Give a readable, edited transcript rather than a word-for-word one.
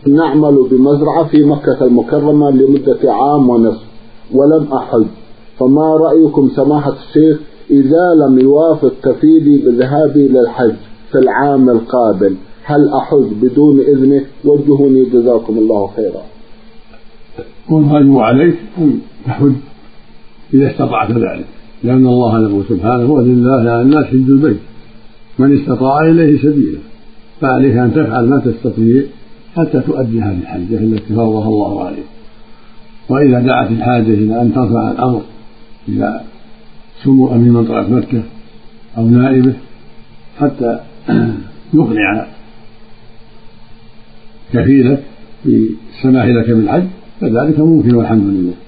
نعمل بمزرعة في مكة المكرمة لمدة عام ونصف ولم أحج، فما رأيكم سماحة الشيخ إذا لم يوافق كفيلي بذهابي للحج في العام القابل، هل أحج بدون إذنه؟ وجهوني جزاكم الله خيرا. والواجب عليك أن تحج إذا استطعت ذلك، لأن الله يقول سبحانه ولله على الناس حج البيت من استطاع إليه سبيلا، فعليك أن تفعل ما تستطيع حتى تؤدي هذه الحجة التي فرضها الله عليك. وإذا دعت الحاجة إلى أن ترفع الأمر إلى سمو أمين منطقة مكة أو نائبه حتى يقنع كفيلك بالسماح لك بالحج فذلك ممكن والحمد لله.